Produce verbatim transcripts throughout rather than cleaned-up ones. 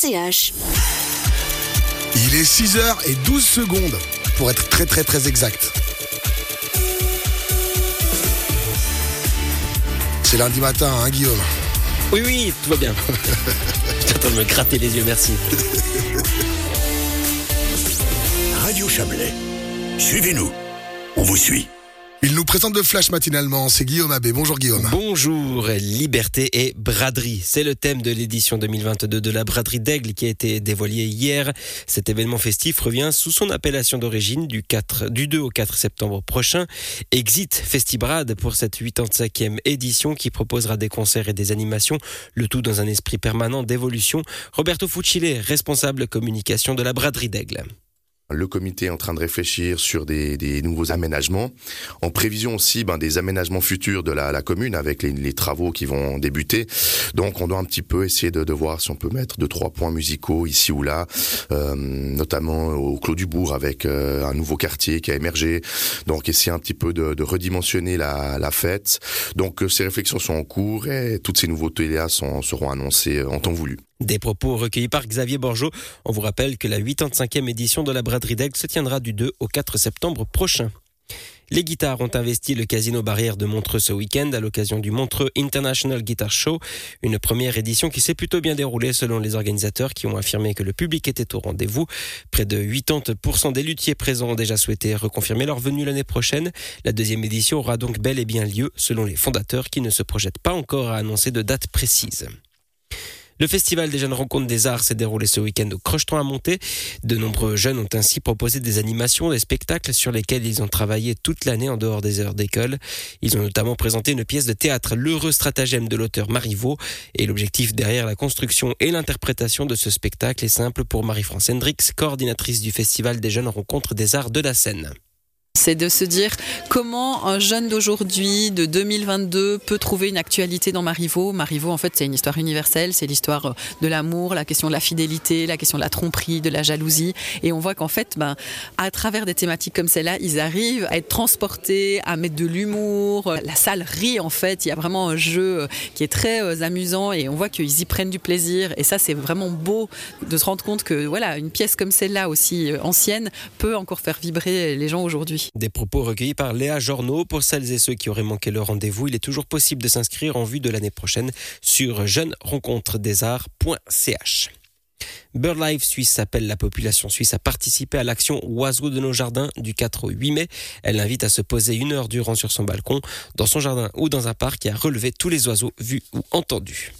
C H. Il est six heures douze secondes, pour être très très très exact. C'est lundi matin, hein Guillaume? Oui, oui, tout va bien. J'étais en train de me gratter les yeux, merci. Radio Chablais. Suivez-nous. On vous suit. Il nous présente le flash matinalement, c'est Guillaume Abbé. Bonjour Guillaume. Bonjour, liberté et braderie. C'est le thème de l'édition deux mille vingt-deux de la braderie d'Aigle qui a été dévoilée hier. Cet événement festif revient sous son appellation d'origine du, quatre, du deux au quatre septembre prochain. Exit Festibrade pour cette quatre-vingt-cinquième édition qui proposera des concerts et des animations, le tout dans un esprit permanent d'évolution. Roberto Fucile, responsable communication de la braderie d'Aigle. Le comité est en train de réfléchir sur des, des nouveaux aménagements, en prévision aussi ben, des aménagements futurs de la, la commune avec les, les travaux qui vont débuter. Donc on doit un petit peu essayer de, de voir si on peut mettre deux, trois points musicaux ici ou là, euh, notamment au Clos du Bourg avec euh, un nouveau quartier qui a émergé. Donc essayer un petit peu de, de redimensionner la, la fête. Donc euh, ces réflexions sont en cours et toutes ces nouveautés-là sont, seront annoncées en temps voulu. Des propos recueillis par Xavier Borgeot. On vous rappelle que la quatre-vingt-cinquième édition de la braderie d'Aigle se tiendra du deux au quatre septembre prochain. Les guitares ont investi le Casino Barrière de Montreux ce week-end à l'occasion du Montreux International Guitar Show, une première édition qui s'est plutôt bien déroulée selon les organisateurs qui ont affirmé que le public était au rendez-vous. Près de quatre-vingt-dix pour cent des luthiers présents ont déjà souhaité reconfirmer leur venue l'année prochaine. La deuxième édition aura donc bel et bien lieu selon les fondateurs qui ne se projettent pas encore à annoncer de date précise. Le Festival des Jeunes Rencontres des Arts s'est déroulé ce week-end au Crocheton à Monté. De nombreux jeunes ont ainsi proposé des animations, des spectacles sur lesquels ils ont travaillé toute l'année en dehors des heures d'école. Ils ont notamment présenté une pièce de théâtre, L'heureux stratagème de l'auteur Marivaux. Et l'objectif derrière la construction et l'interprétation de ce spectacle est simple pour Marie-France Hendrix, coordinatrice du Festival des Jeunes Rencontres des Arts de la Seine. C'est de se dire comment un jeune d'aujourd'hui, de deux mille vingt-deux, peut trouver une actualité dans Marivaux. Marivaux, en fait, c'est une histoire universelle, c'est l'histoire de l'amour, la question de la fidélité, la question de la tromperie, de la jalousie. Et on voit qu'en fait, ben, à travers des thématiques comme celle-là, ils arrivent à être transportés, à mettre de l'humour. La salle rit, en fait. Il y a vraiment un jeu qui est très amusant et on voit qu'ils y prennent du plaisir. Et ça, c'est vraiment beau de se rendre compte que, voilà, une pièce comme celle-là, aussi ancienne, peut encore faire vibrer les gens aujourd'hui. Des propos recueillis par Léa Jornaud. Pour celles et ceux qui auraient manqué le rendez-vous, il est toujours possible de s'inscrire en vue de l'année prochaine sur jeunes rencontres des arts point c h. BirdLife Suisse appelle la population suisse à participer à l'action Oiseaux de nos jardins du quatre au huit mai. Elle invite à se poser une heure durant sur son balcon, dans son jardin ou dans un parc et à relever tous les oiseaux vus ou entendus.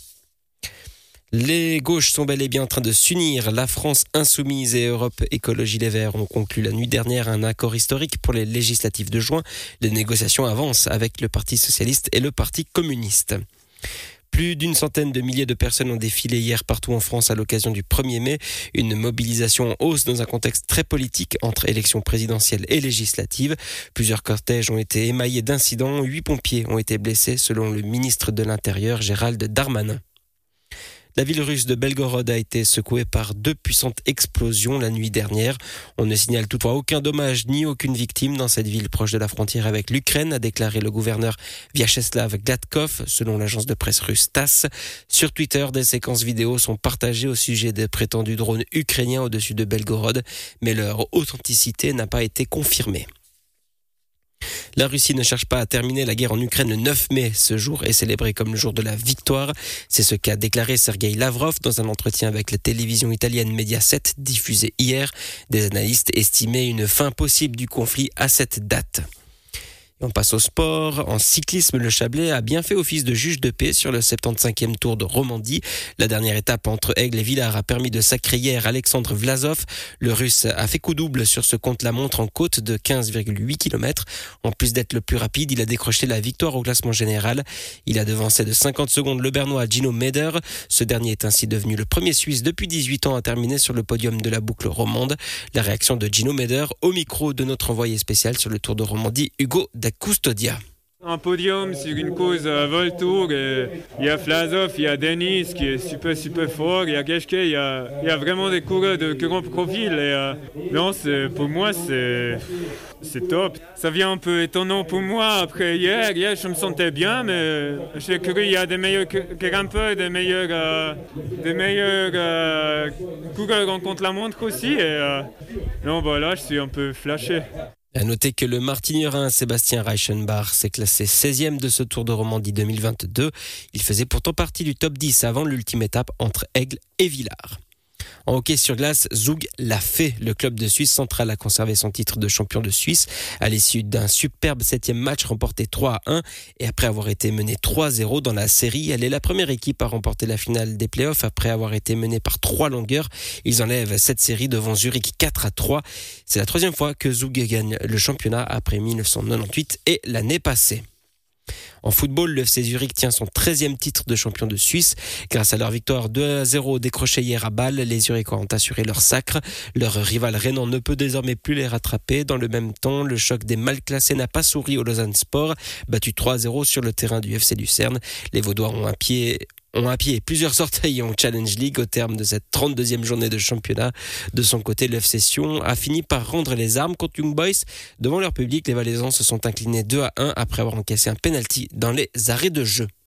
Les gauches sont bel et bien en train de s'unir. La France Insoumise et Europe Écologie Les Verts ont conclu la nuit dernière un accord historique pour les législatives de juin. Les négociations avancent avec le Parti Socialiste et le Parti Communiste. Plus d'une centaine de milliers de personnes ont défilé hier partout en France à l'occasion du premier mai. Une mobilisation en hausse dans un contexte très politique entre élections présidentielles et législatives. Plusieurs cortèges ont été émaillés d'incidents. Huit pompiers ont été blessés selon le ministre de l'Intérieur Gérald Darmanin. La ville russe de Belgorod a été secouée par deux puissantes explosions la nuit dernière. On ne signale toutefois aucun dommage ni aucune victime dans cette ville proche de la frontière avec l'Ukraine, a déclaré le gouverneur Vyacheslav Gladkov, selon l'agence de presse russe TASS. Sur Twitter, des séquences vidéo sont partagées au sujet des prétendus drones ukrainiens au-dessus de Belgorod, mais leur authenticité n'a pas été confirmée. La Russie ne cherche pas à terminer la guerre en Ukraine. Le neuf mai, ce jour est célébré comme le jour de la victoire. C'est ce qu'a déclaré Sergueï Lavrov dans un entretien avec la télévision italienne Mediaset, diffusé hier. Des analystes estimaient une fin possible du conflit à cette date. On passe au sport. En cyclisme, le Chablais a bien fait office de juge de paix sur le soixante-quinzième Tour de Romandie. La dernière étape entre Aigle et Villars a permis de sacrer hier Alexandre Vlasov. Le Russe a fait coup double sur ce contre-la-montre en côte de quinze virgule huit kilomètres. En plus d'être le plus rapide, il a décroché la victoire au classement général. Il a devancé de cinquante secondes le Bernois Gino Meder. Ce dernier est ainsi devenu le premier Suisse depuis dix-huit ans à terminer sur le podium de la boucle romande. La réaction de Gino Meder au micro de notre envoyé spécial sur le Tour de Romandie, Hugo Da Custodia. Un podium sur une course à Voltour, et il y a Vlasov, il y a Denis qui est super super fort, il y a Geschke, il y a, il y a vraiment des coureurs de grand profil. Et, euh, non, c'est, pour moi c'est, c'est top. Ça vient un peu étonnant pour moi après hier. Hier je me sentais bien, mais j'ai cru qu'il y a des meilleurs grimpeurs, des meilleurs, euh, des meilleurs euh, coureurs en contre-la-montre aussi. Et euh, non, bah là je suis un peu flashé. À noter que le Martignerin Sébastien Reichenbach s'est classé seizième de ce Tour de Romandie deux mille vingt-deux. Il faisait pourtant partie du top dix avant l'ultime étape entre Aigle et Villars. En hockey sur glace, Zug l'a fait. Le club de Suisse centrale a conservé son titre de champion de Suisse à l'issue d'un superbe septième match remporté trois à un. Et après avoir été mené trois à zéro dans la série, elle est la première équipe à remporter la finale des playoffs après avoir été menée par trois longueurs. Ils enlèvent cette série devant Zurich quatre à trois. C'est la troisième fois que Zug gagne le championnat après dix-neuf cent quatre-vingt-dix-huit et l'année passée. En football, le F C Zurich tient son treizième titre de champion de Suisse. Grâce à leur victoire deux à zéro décrochée hier à Bâle, les Zurichois ont assuré leur sacre. Leur rival rhénan ne peut désormais plus les rattraper. Dans le même temps, le choc des mal classés n'a pas souri au Lausanne Sport, battu trois à zéro sur le terrain du F C Lucerne. Les Vaudois ont un pied... ont à pied plusieurs orteils en Challenge League au terme de cette trente-deuxième journée de championnat. De son côté, le F C Sion a fini par rendre les armes contre Young Boys. Devant leur public, les Valaisans se sont inclinés deux à un après avoir encaissé un penalty dans les arrêts de jeu.